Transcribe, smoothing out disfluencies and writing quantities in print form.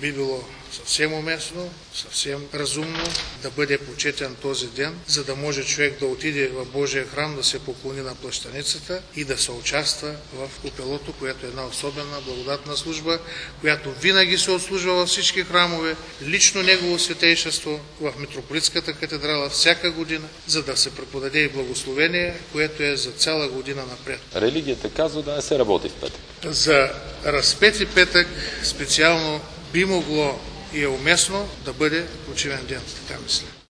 би било съвсем уместно, съвсем разумно да бъде почетен този ден, за да може човек да отиде в Божия храм, да се поклони на плащаницата и да се участва в купелото, което е една особена благодатна служба, която винаги се отслужва във всички храмове, лично Негово святейшество в Митрополитската катедрала всяка година, за да се преподаде и благословение, което е за цяла година напред. Религията казва да не се работи в петък. За Разпети петък специално би могло и е уместно да бъде почивен ден, така мисля.